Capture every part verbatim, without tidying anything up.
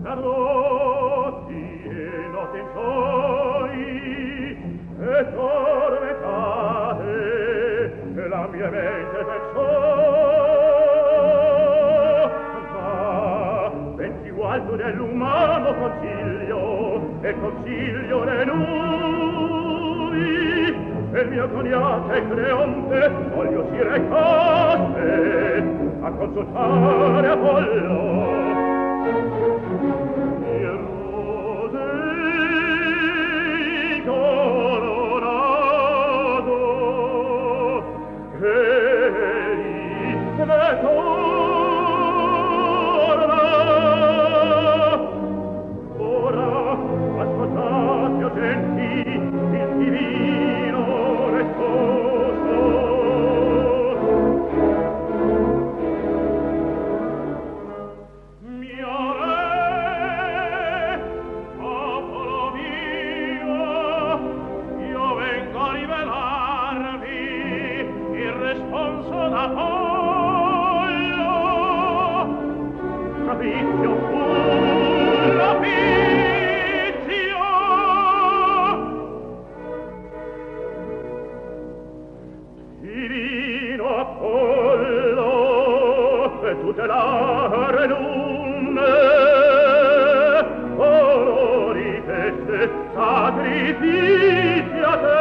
tradotti e note in soli e tormentate che la mia mente pensò, ma ben più alto dell'umano consiglio e consiglio ne lui e il mio coniate Creonte voglio si recasse a consultare Apollo. Il rosei colorato che egli ne torna. Ora ascoltate, o genti, il divino resposo. Mio re, popolo mio, io vengo a rivelarvi il responso d'Apollo. Capizio fu, capizio. Divino Apollo, e tutelare lume, onori feste, sacrifici a te.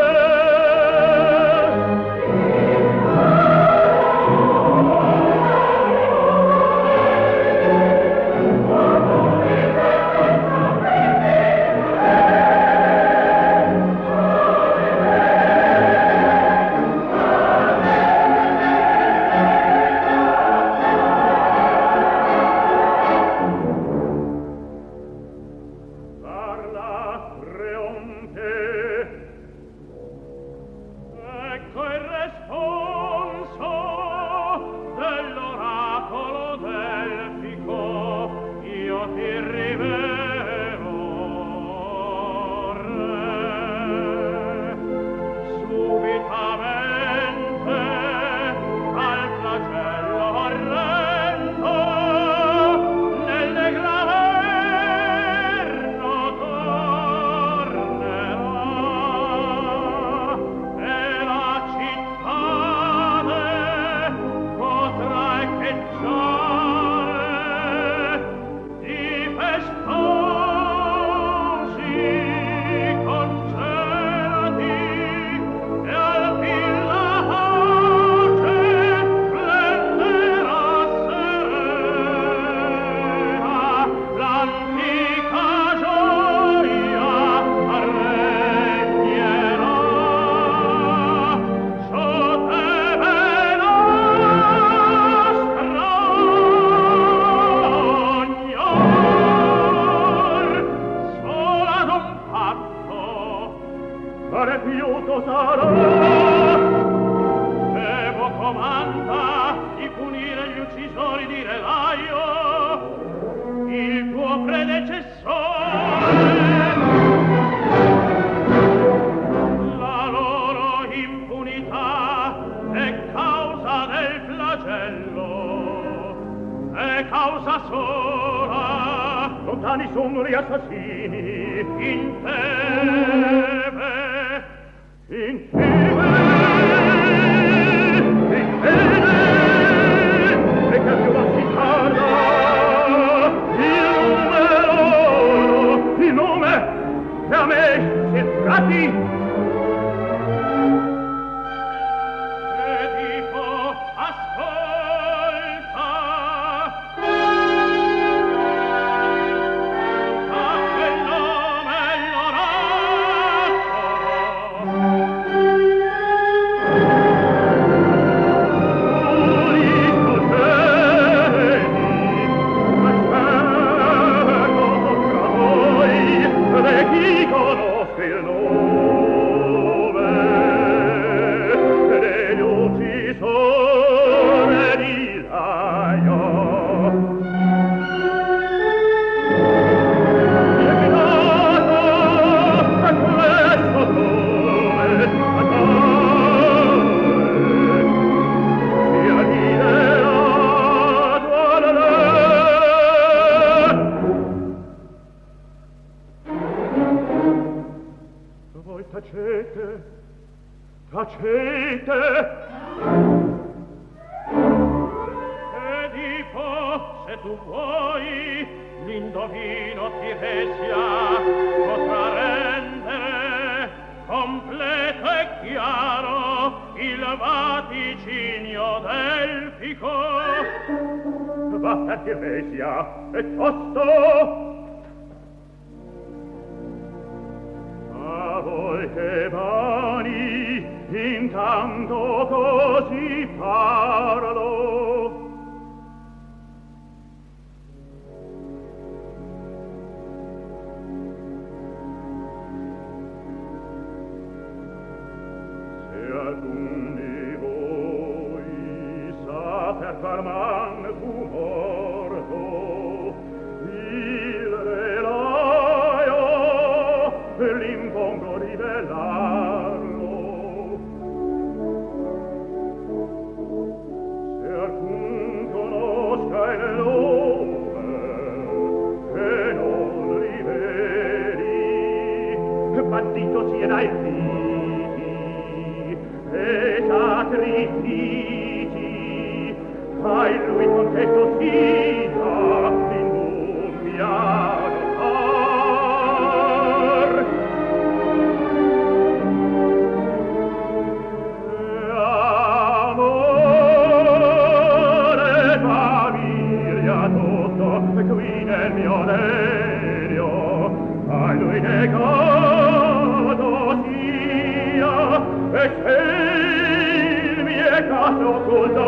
Thank you. tacete Edipo, se tu vuoi l'indovino Tiresia potrà rendere completo e chiaro il vaticinio delfico va per Tiresia e tosto a voi che vani intanto così parlo alcun di voi sa per far man fu morto il relaio l'impongo rivelarlo se alcun conosca il nome che non riveli bandito sia dai figli e sacrifici fai lui contesto sia l'indubbiato far amore famiglia tutto qui nel mio delirio fai lui negato sia e se il mio caso occulto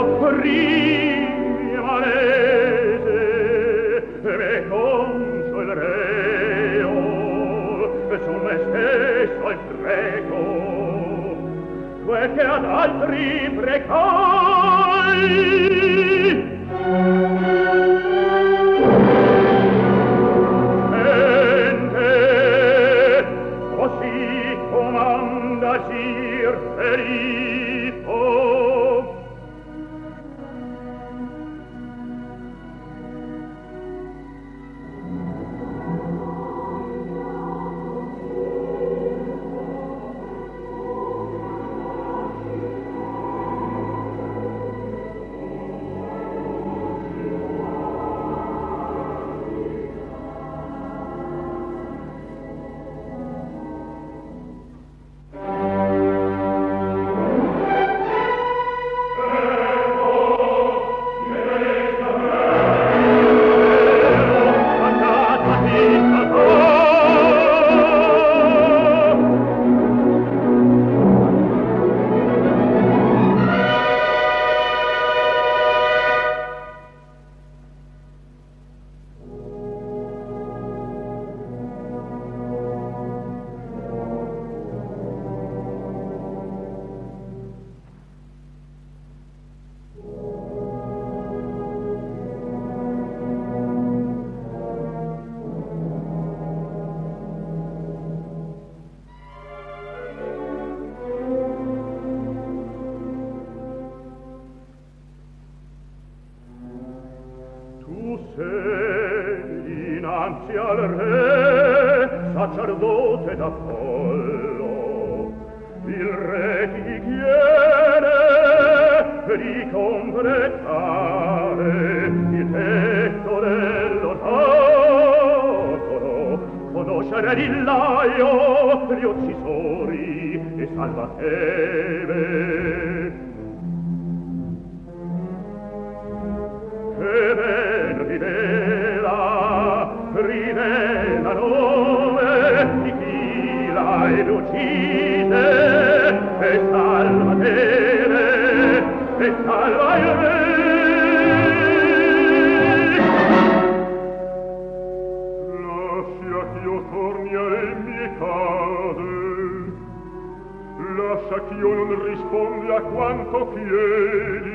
rimanese me consolereo su me stesso il prego quel che ad altri precai sente così comanda Sir Filippo dinanzi al re sacerdote d'Apollo il re ti chiede di completare il tetto dell'oracolo conoscere l'illaio gli uccisori e salvateve che ben rivela, rivela nome di chi l'hai uccise e salva te e salva il re. Lascia ch'io torni alle mie case, lascia ch'io non rispondi a quanto chiedi.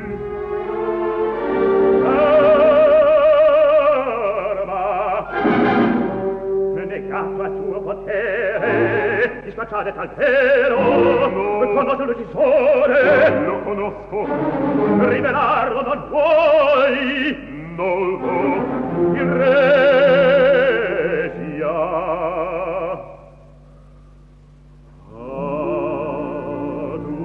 Negato al tuo potere di spacciare tal vero no. Conosco l'uccisore lo conosco rivelarlo non puoi non lo il re sia adunque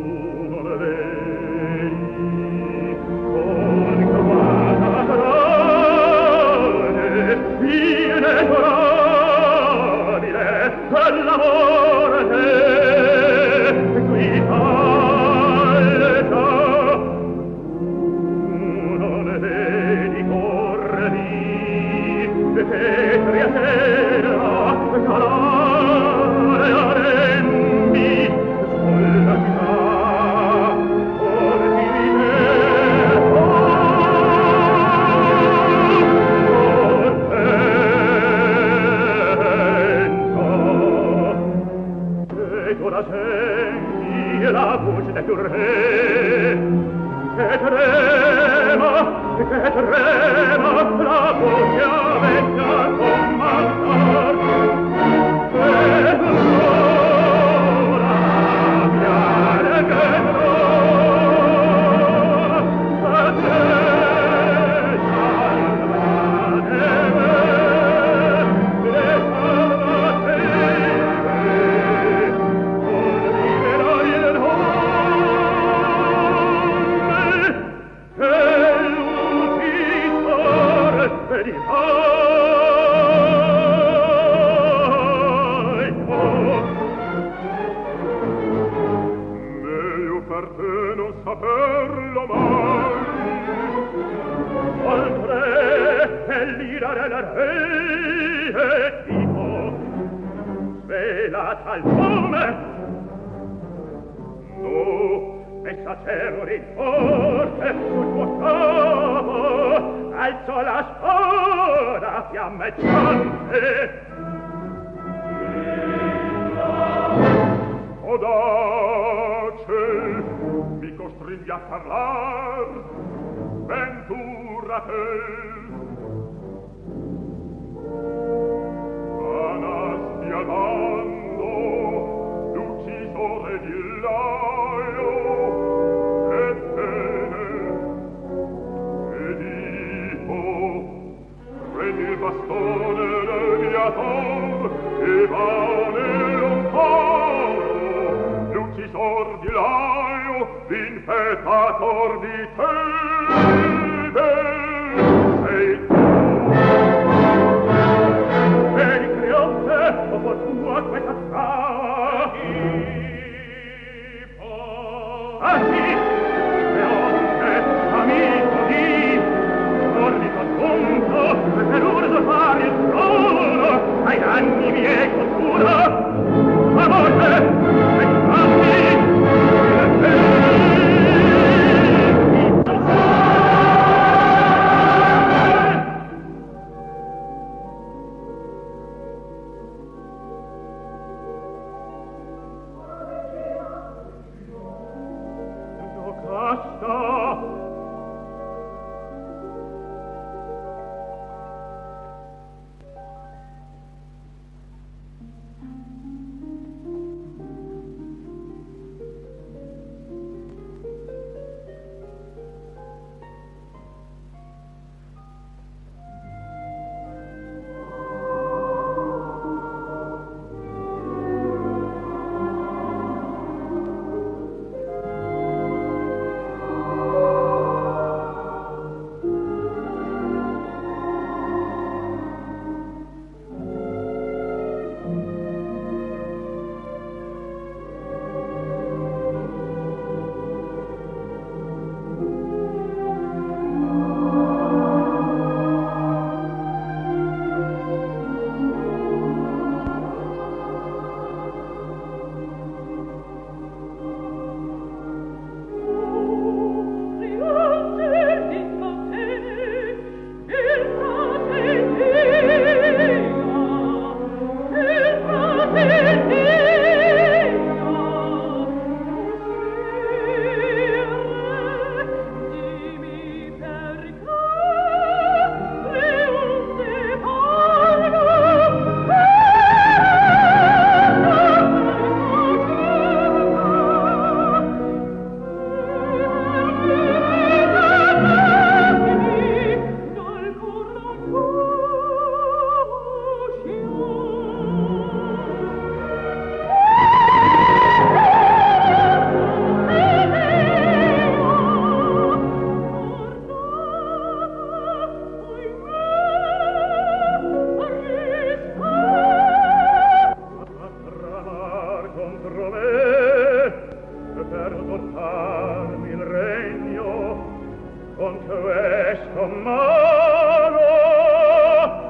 portarmi il regno con questo malo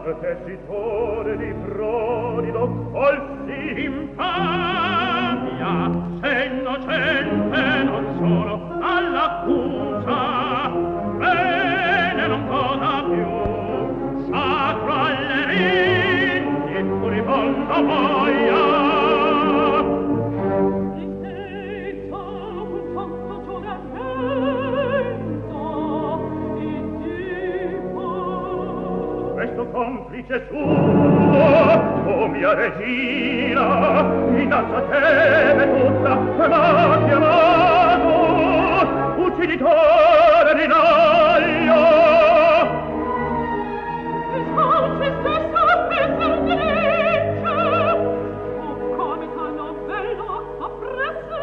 tessitore di prodido colsi infamia, se innocente non solo all'accusa, bene non cosa più, sacro alle rindi, furibondo voglia. Questo complice suo, o mia regina, innanzi teme tutta, m'ha chiamato, ucciditore di naglio. E svolge stesso per salvezza, o come ta novella appresse.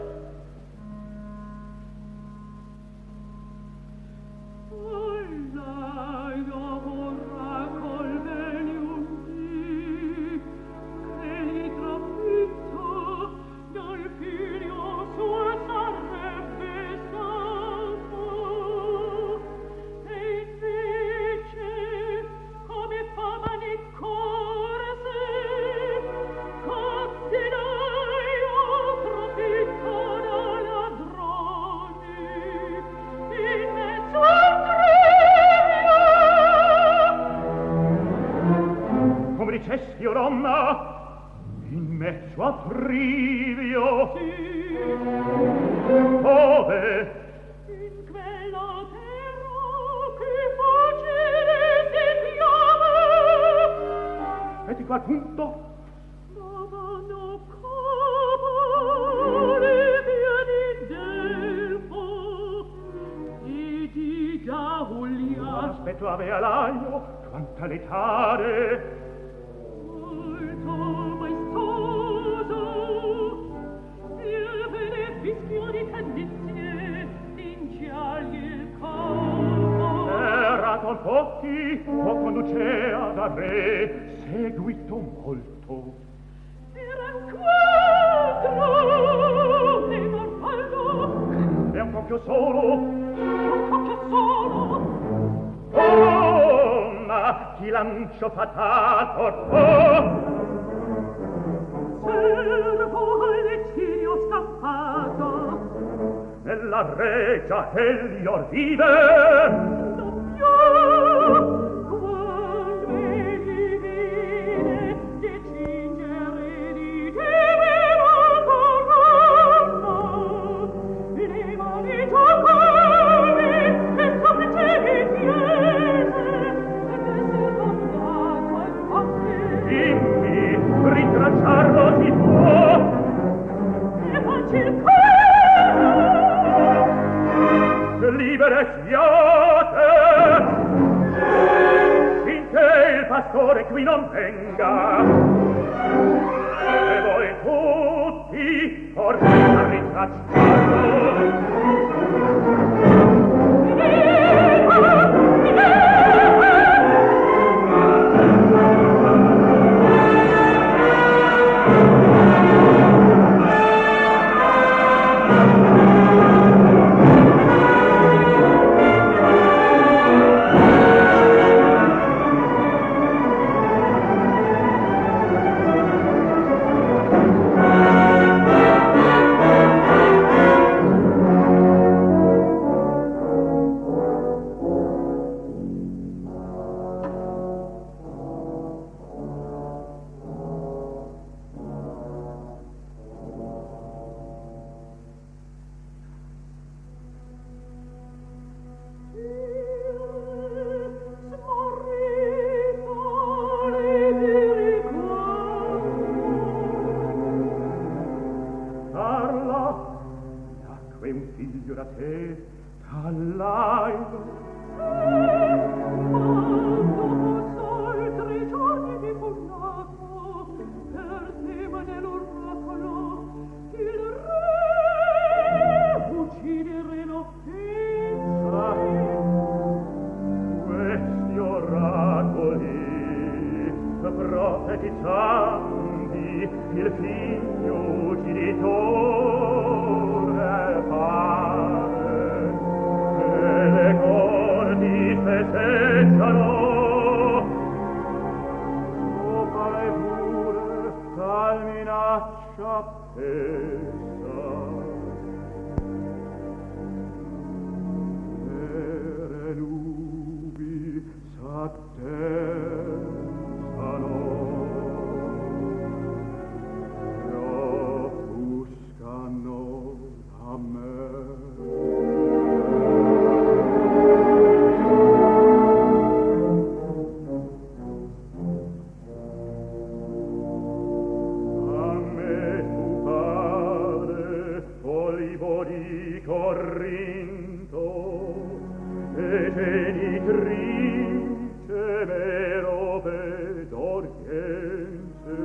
Ricessi o donna in mezzo a Trivio, sì. Dove? In quella terra che facile si chiama, e di qual punto? Davano cavoli via di Delfo e di Giaulia. Aspetto avea l'aglio, quanta letare. Con pochi o conducea da re seguito molto. Era quattro e Marfaldo e un cocchio solo, un cocchio solo. Donna, chi lancio fatal portò, servo all'esilio scappato, nella regia Elior vive. Quando egli vide decingere di temeva corona, le mani giocare e compiere chiese, e d'esser condato al forte. Dimmi, ritracciarlo si può, e facci il cuore, libere siate, finché il pastore qui non venga, e voi tutti correte a ritracciarlo. profetizzandi il figlio ucciditore pare, e le corti festeggiano faccia pesa. Nere nubi s'attensano e offuscano a me. Corrinto e genitrice merope d'Oriente.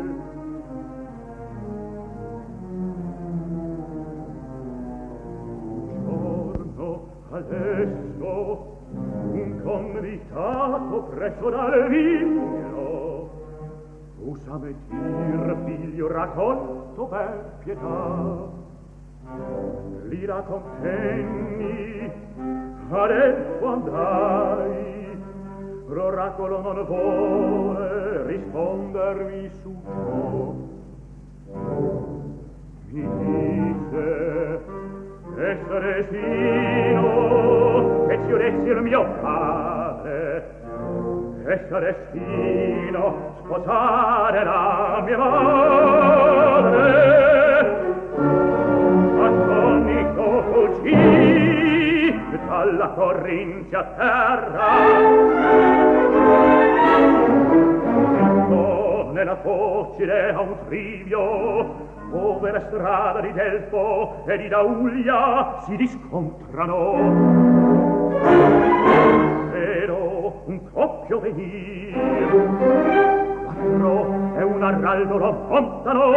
Un giorno adesso un convitato presso dal vino usa metir figlio raccolto per pietà. L'ira contenni, adesso andai, l'oracolo non vuole rispondermi su ciò. Mi disse essere sino che ci udessi il mio padre, essere destino sposare la mia madre. Fuggì dalla Corrinzia terra, entrò nella foce a un trivio dove la strada di Delfo e di Daulia si discontrano. Vedo un coppio venir, quattro e un araldo lo montano.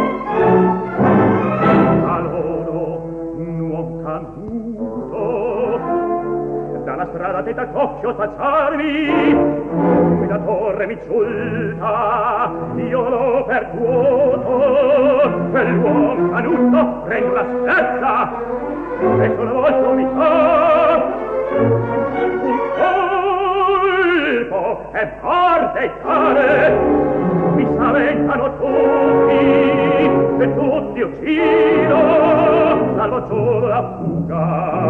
A loro un uom canuto dalla strada tenta cocchio spacciarmi, qui la torre mi ciulta, io lo percuoto, quell'uom canuto prende la stezza e sul volto mi fa un colpo e morte e cane. Mi spaventano tutti e tutti uccido, salvo solo la fuga.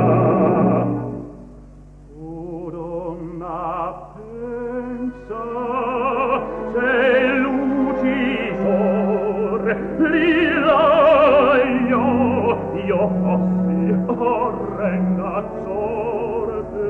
O donna pensa se l'uccisor l'ilaio io fossi orrenda sorte.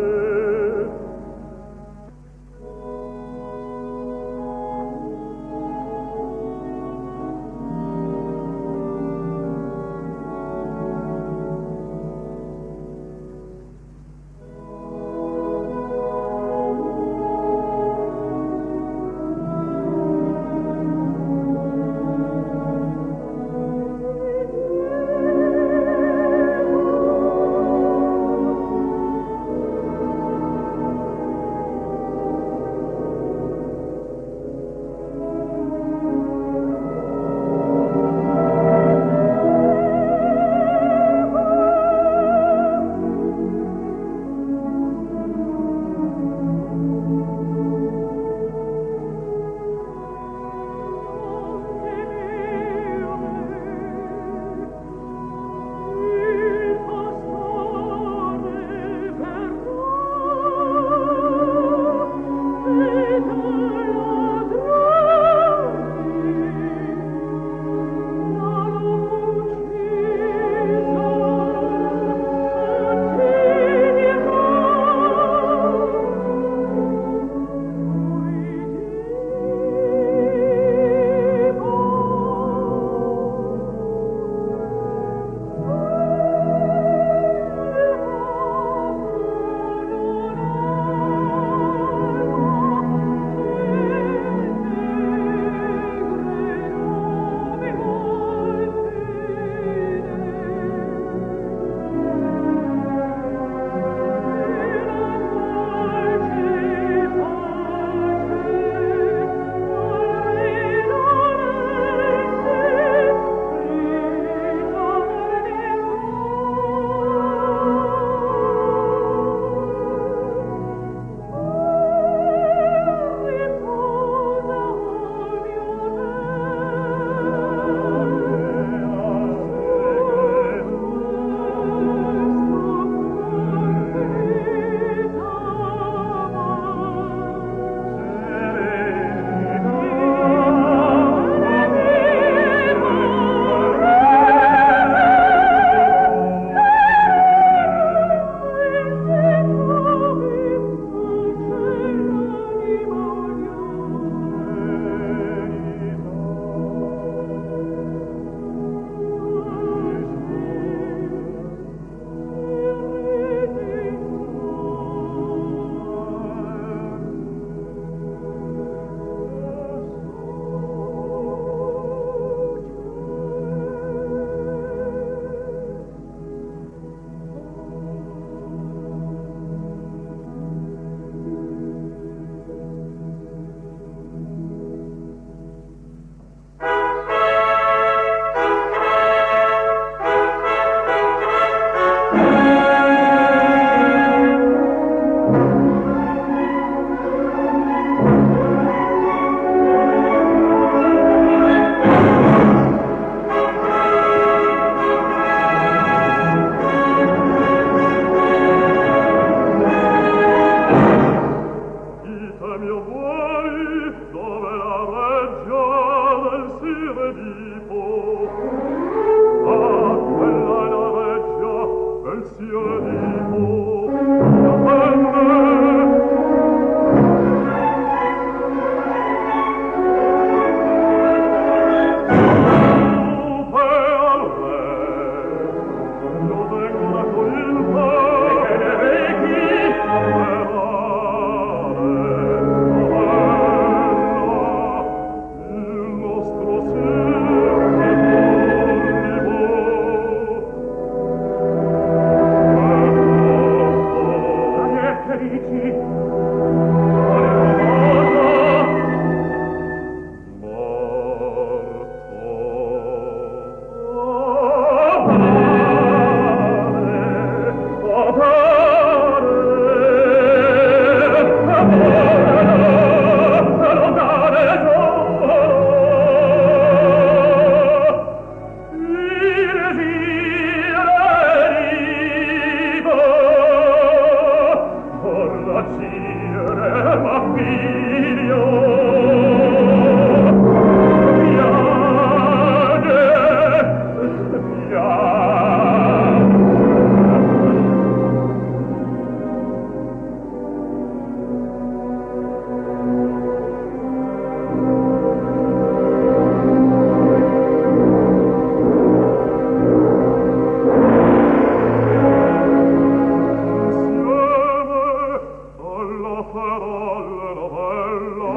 parole novella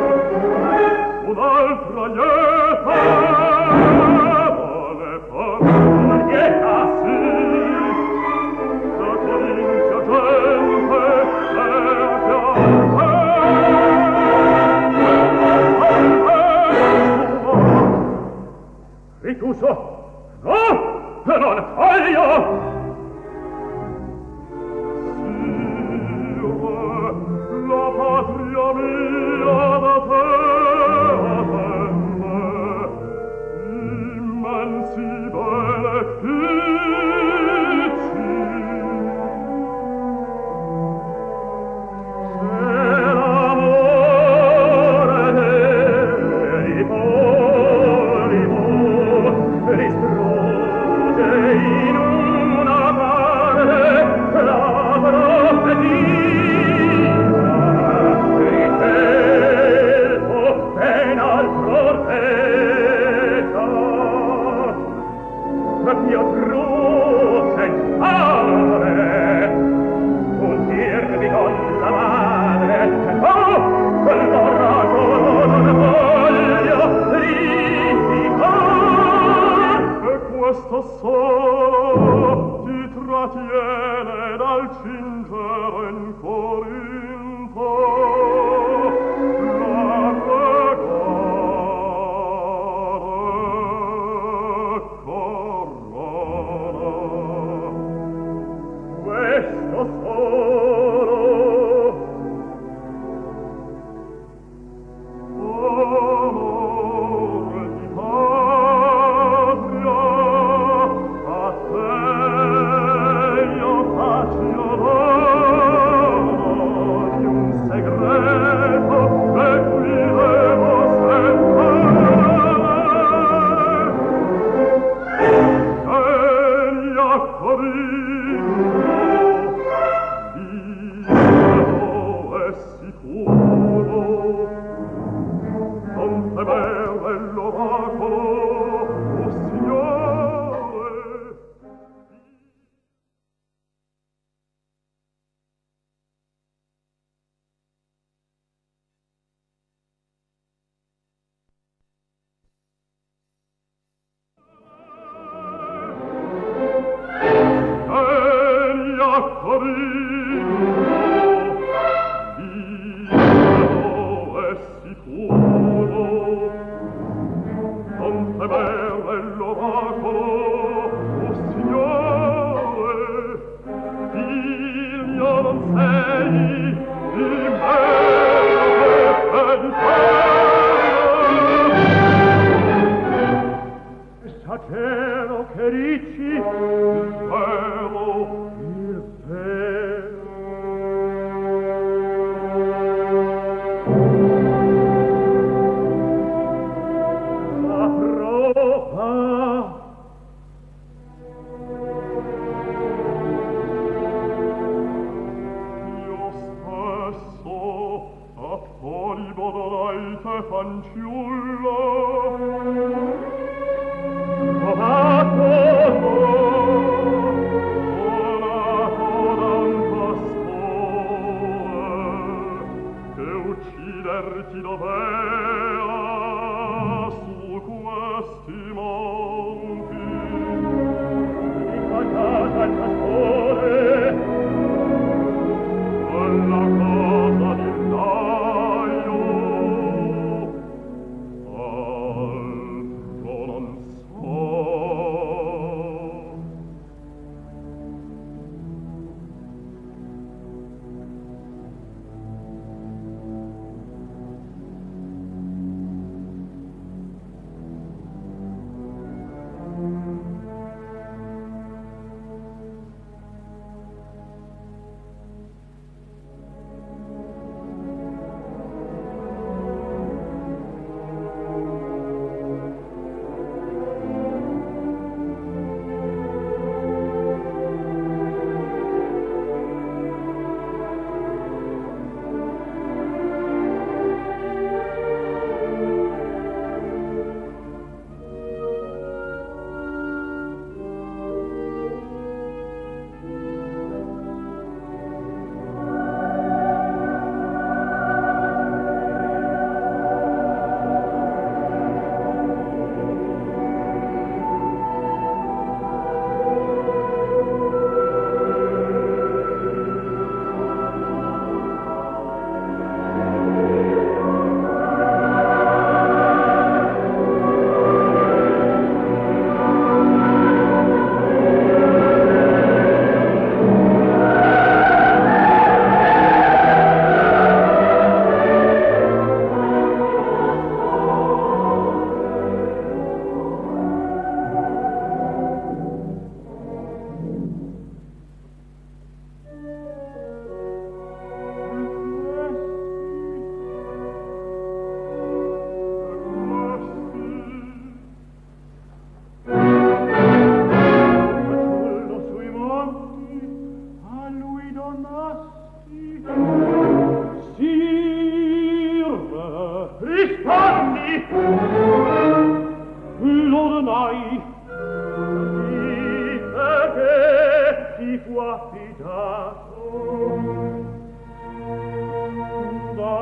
un'altra lieta vole parole lieta sì la comincia gente e a ricuso no non voglio la patria mia da te attende immensi benefici se l'amore di Polipo distrugge in una parte la profetia mio truce fare un dirmi con la madre oh quell'oraco non voglio rificar e questo solo ti trattiene dal cingere in Corinto la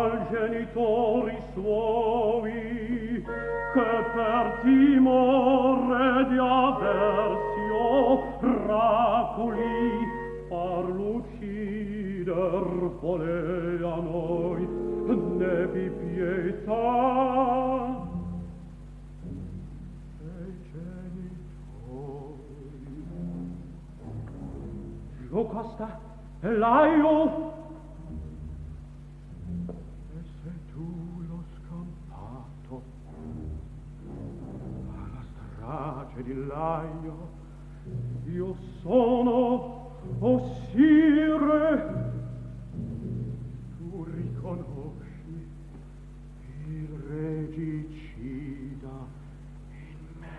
al genitori suoi, che per timore di aversio raculi farlo uccider volea noi, ne vi pietà. E genitori Giucosta e Laio, e sei tu lo scampato alla strage di Laio. Io sono, o sire, tu riconosci il regicida in me.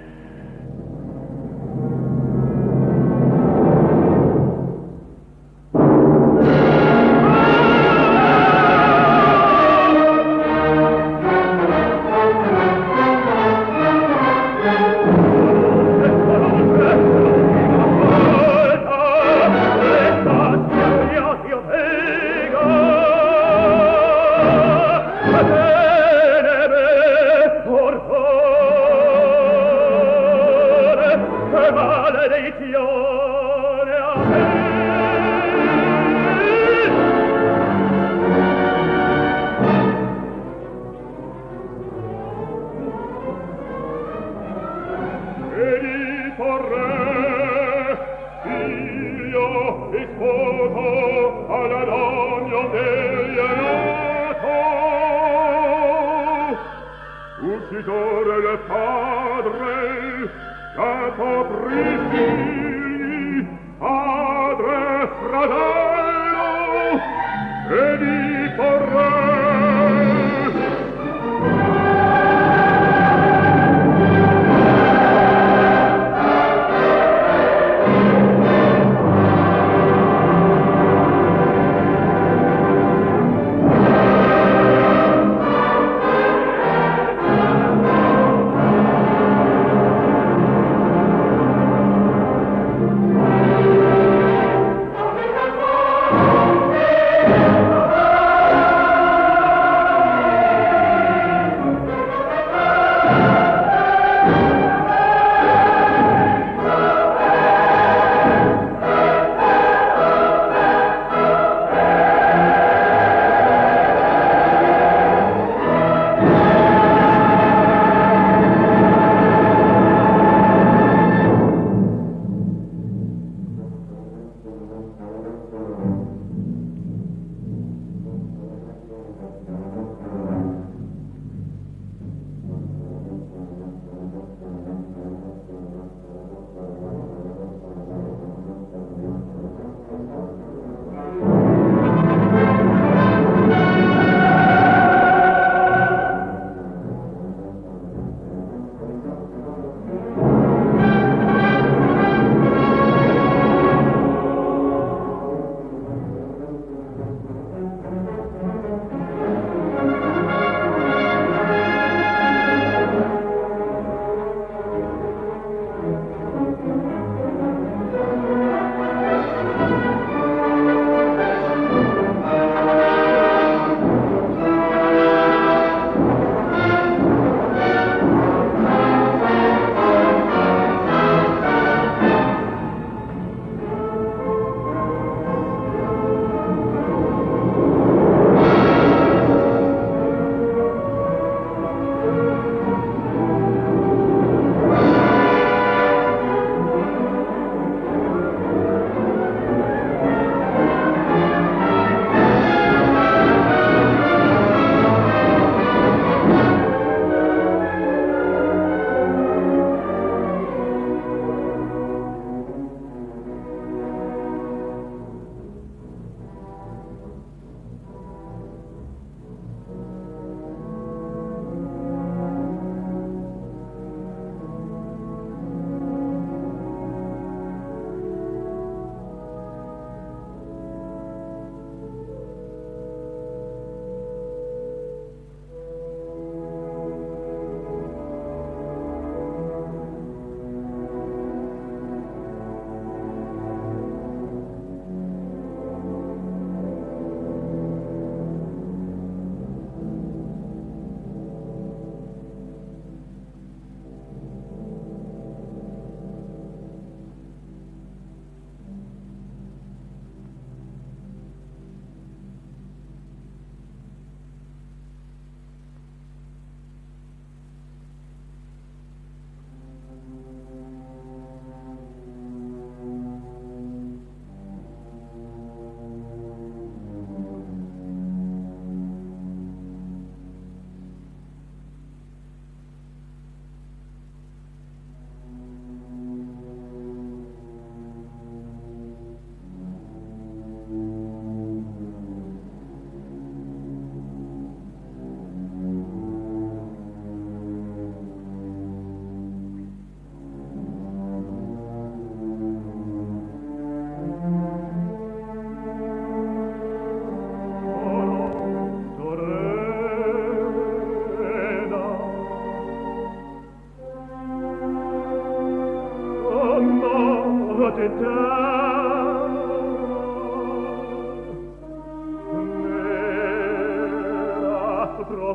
Uccidore del padre, capo figli, padre fratello, Edipo re.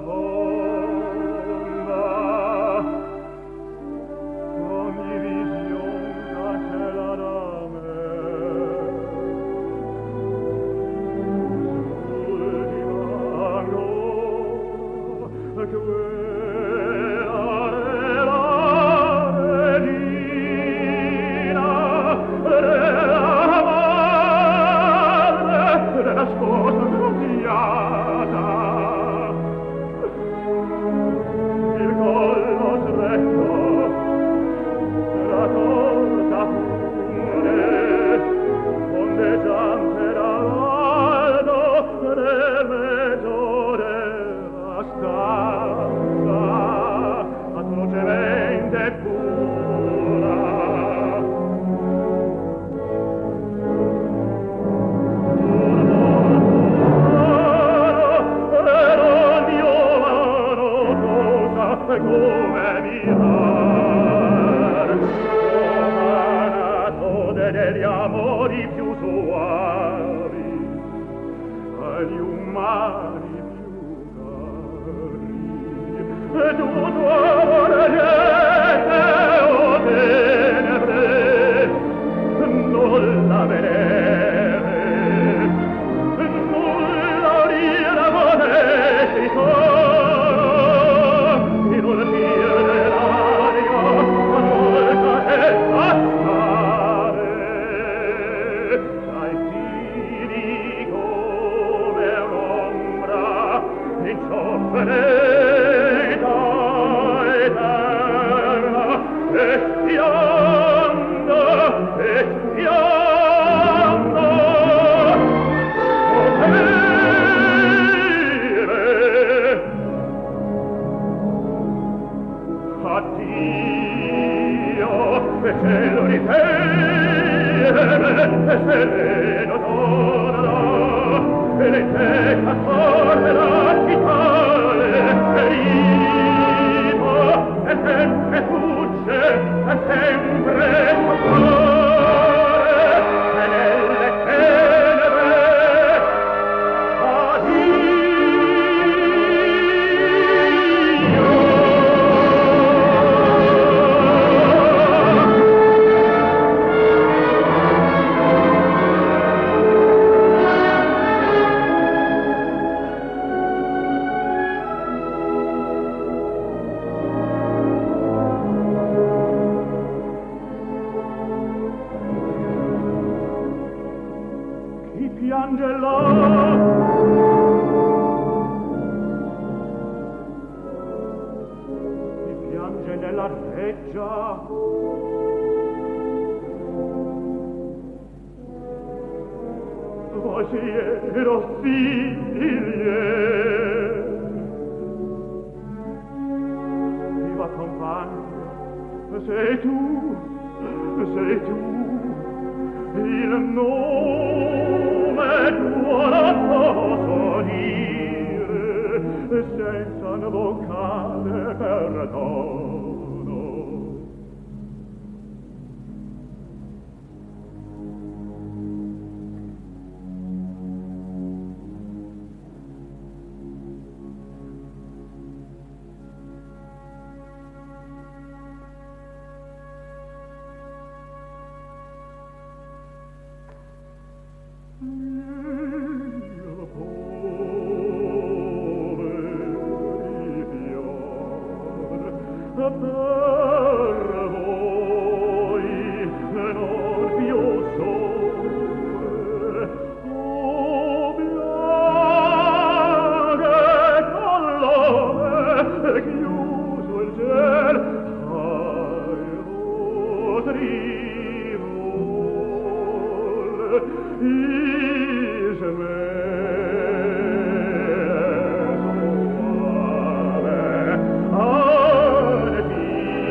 Is me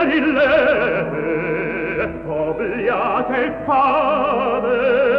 Galilei, obliate il padre,